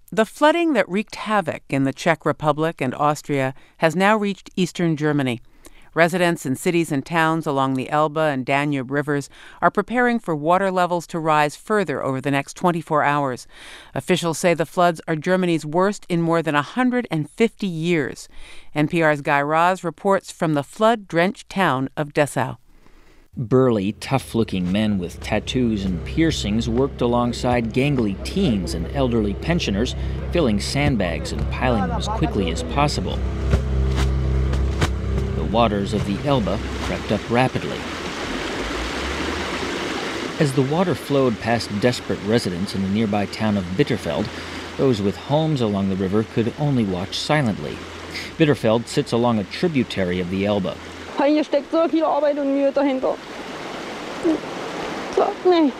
The flooding that wreaked havoc in the Czech Republic and Austria has now reached eastern Germany. Residents in cities and towns along the Elbe and Danube rivers are preparing for water levels to rise further over the next 24 hours. Officials say the floods are Germany's worst in more than 150 years. NPR's Guy Raz reports from the flood-drenched town of Dessau. Burly, tough-looking men with tattoos and piercings worked alongside gangly teens and elderly pensioners, filling sandbags and piling them as quickly as possible. The waters of the Elbe crept up rapidly. As the water flowed past desperate residents in the nearby town of Bitterfeld, those with homes along the river could only watch silently. Bitterfeld sits along a tributary of the Elbe. Hier steckt so viel Arbeit und Mühe dahinter. Nee.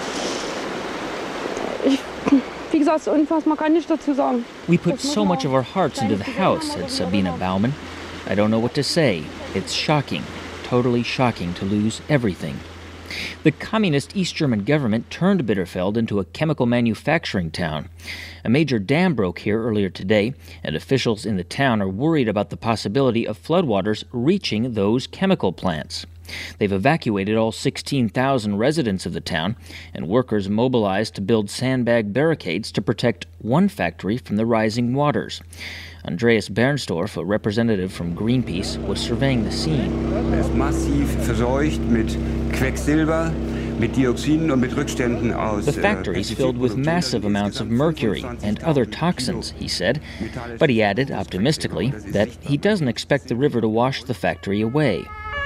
Wie gesagt, unfassbar, kann nichts dazu sagen. We put so much of our hearts into the house, said Sabina Baumann. I don't know what to say. It's shocking, totally shocking to lose everything. The communist East German government turned Bitterfeld into a chemical manufacturing town. A major dam broke here earlier today, and officials in the town are worried about the possibility of floodwaters reaching those chemical plants. They've evacuated all 16,000 residents of the town, and workers mobilized to build sandbag barricades to protect one factory from the rising waters. Andreas Bernsdorf, a representative from Greenpeace, was surveying the scene. Es ist massiv verseucht mit Quecksilber, mit Dioxinen und mit Rückständen aus. The factory's filled with massive amounts of mercury and other toxins, he said. But he added, optimistically, that he doesn't expect the river to wash the factory away.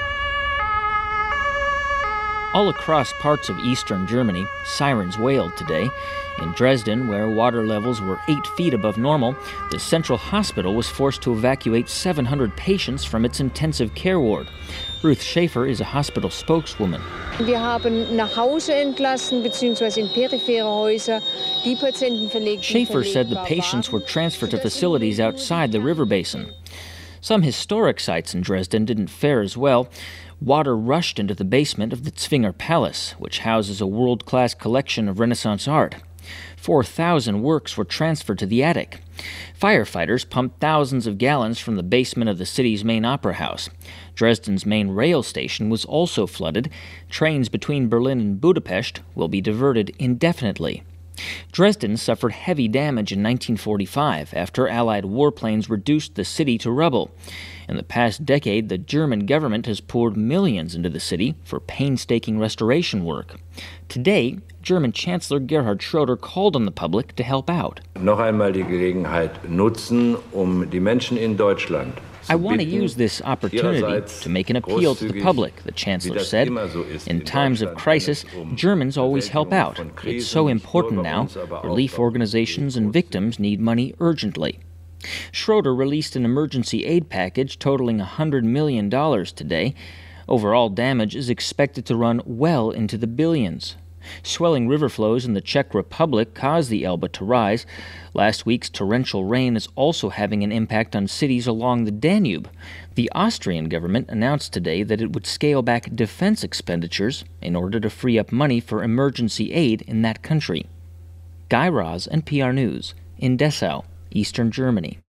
All across parts of eastern Germany, sirens wailed today. In Dresden, where water levels were 8 feet above normal, the central hospital was forced to evacuate 700 patients from its intensive care ward. Ruth Schaefer is a hospital spokeswoman. Wir haben nach Hause entlassen bzw. in periphere Häuser die Patienten verlegt. Schaefer said the patients were transferred to facilities outside the river basin. Some historic sites in Dresden didn't fare as well. Water rushed into the basement of the Zwinger Palace, which houses a world-class collection of Renaissance art. 4,000 works were transferred to the attic. Firefighters pumped thousands of gallons from the basement of the city's main opera house. Dresden's main rail station was also flooded. Trains between Berlin and Budapest will be diverted indefinitely. Dresden suffered heavy damage in 1945 after Allied warplanes reduced the city to rubble. In the past decade, the German government has poured millions into the city for painstaking restoration work. Today, German Chancellor Gerhard Schroeder called on the public to help out. Noch einmal die Gelegenheit nutzen, die Menschen in Deutschland. I want to use this opportunity to make an appeal to the public, the Chancellor said. In times of crisis, Germans always help out. It's so important now. Relief organizations and victims need money urgently. Schroeder released an emergency aid package totaling $100 million today. Overall damage is expected to run well into the billions. Swelling river flows in the Czech Republic caused the Elbe to rise. Last week's torrential rain is also having an impact on cities along the Danube. The Austrian government announced today that it would scale back defense expenditures in order to free up money for emergency aid in that country. Guy Raz, NPR News, in Dessau, eastern Germany.